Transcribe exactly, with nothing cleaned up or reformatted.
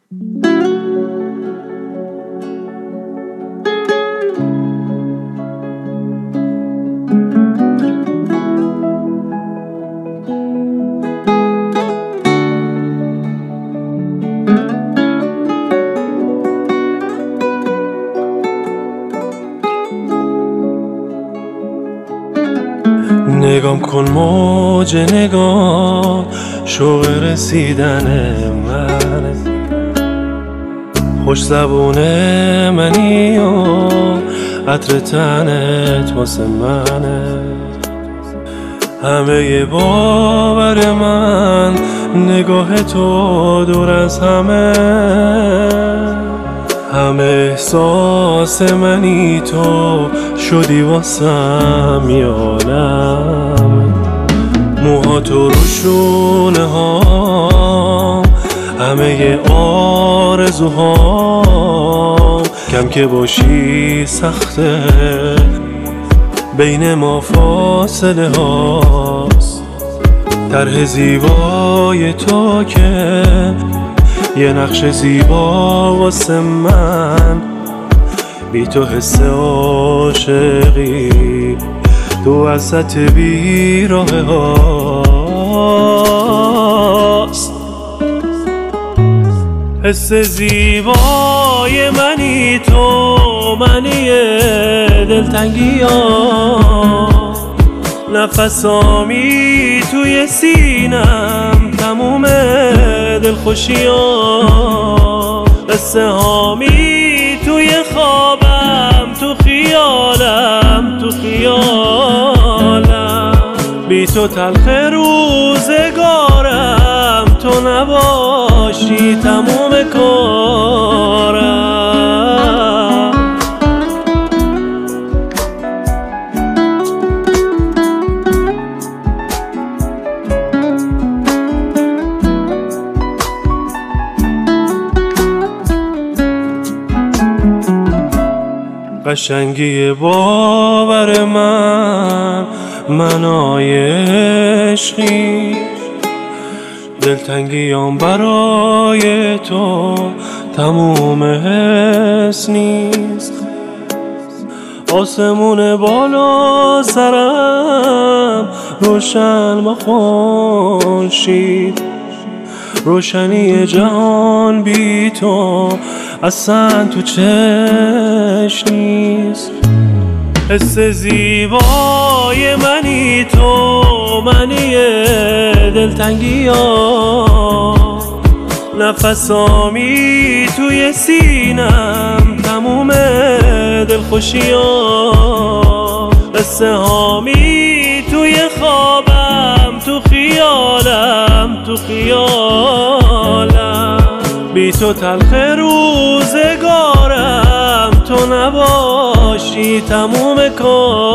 نگام کن موج نگاه، شوق رسیدن من، خوش زبون منی و عطر تنت واسه منه. همه باور من نگاه تو دور از همه، همه احساس منی تو شدی واسم یالم. موها تو رو شونه ها، همه آرزوها، کم که باشی سخته، بین ما فاصله هاست. طرح زیبای تو که یه نقش زیبا واسه من، بی تو حس عاشقی تو وسط بیراه هاست. حس زیبای منی تو، منی دلتنگی ها، نفسامی توی سینم، تموم دلخوشی ها، قصه هامی توی خوابم، تو خیالم، تو خیالم. بی تو تلخ روزگارم، تو نباشی تموم کارم. قشنگی باور من، منای عشقی، دلتنگیام برای تو تموم حس نیست. آسمون بالا سرم روشن با خورشید، روشنی جهان بی تو اصلا تو چشم نیست. حس زیبای منی تو، منی دلتنگی ها، نفسامی توی سینم، تموم دلخوشی ها، قصه هامی توی خوابم، تو خیالم، تو خیالم. بی تو تلخ روزگارم، تو نباشی تموم کار.